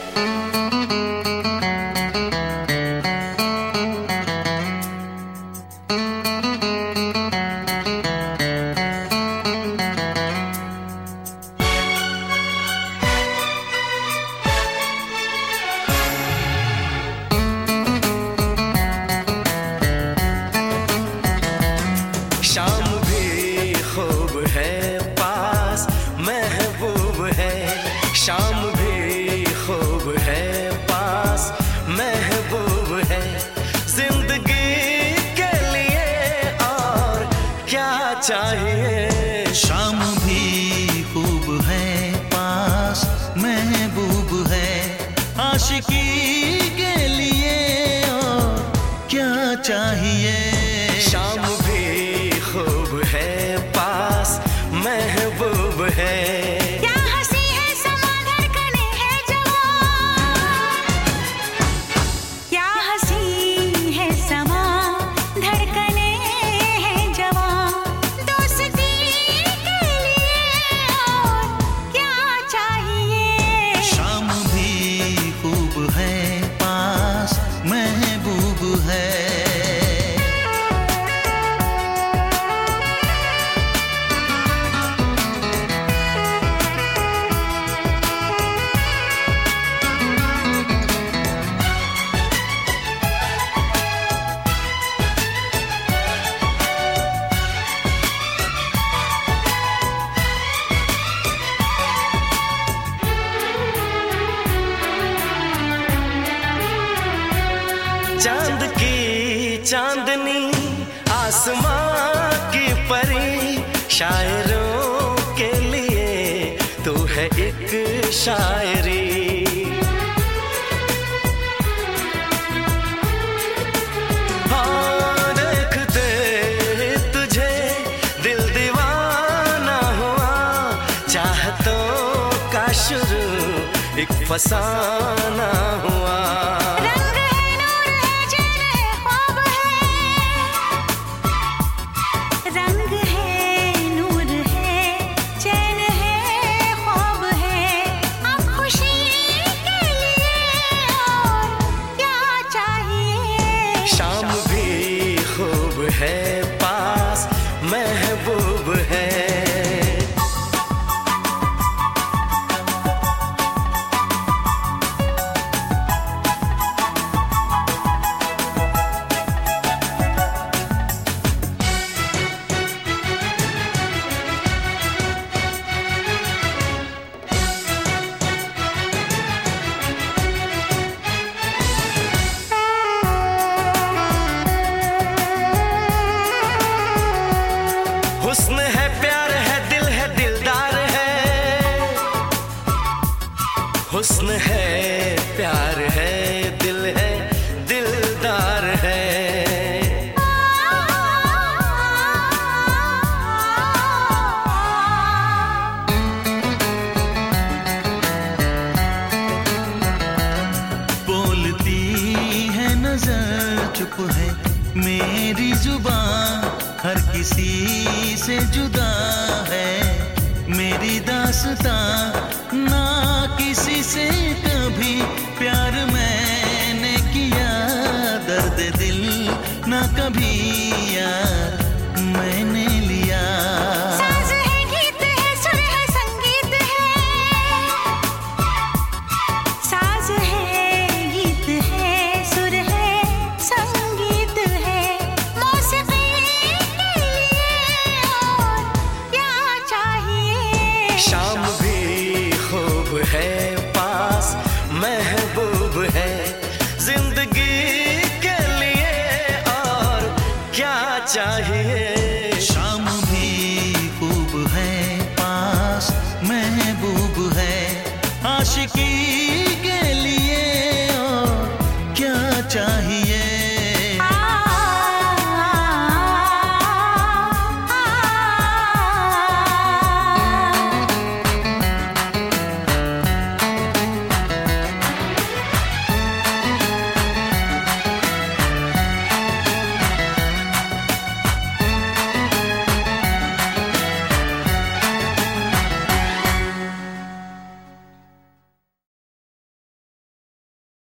शाम भी खूब है पास महबूब है, शाम भी खूब है पास महबूब है, जिंदगी के लिए और क्या चाहिए। शाम भी खूब है पास महबूब है, आशिकी के लिए और क्या चाहिए। शाम भी खूब है पास महबूब है, क्या हंसी है समा धड़कने है जवां, क्या हंसी है समा धड़कने है जवां, दोस्ती के लिए और क्या चाहिए। शाम भी खूब है पास महबूब है। चांद की चांदनी आसमां की परी, शायरों के लिए तू है एक शायरी। हाँ देखते तुझे दिल दीवाना हुआ, चाहतों का शुरू एक फसाना हुआ। शाम भी खूब है पास महबूब है। हुस्न है प्यार है दिल है दिलदार है, हुस्न है प्यार है दिल है दिलदार है। बोलती है नजर चुप है मेरी जुबान, हर किसी से जुदा है मेरी दास्तां, ना किसी से